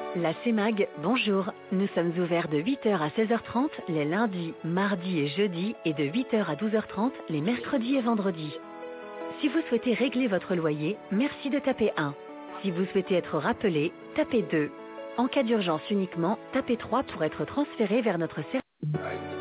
La CEMAG, bonjour. Nous sommes ouverts de 8 heures à 16h30 les lundis, mardis et jeudis et de 8 heures à 12h30 les mercredis et vendredis. Si vous souhaitez régler votre loyer, merci de taper 1. Si vous souhaitez être rappelé, tapez 2. En cas d'urgence uniquement, tapez 3 pour être transféré vers notre service.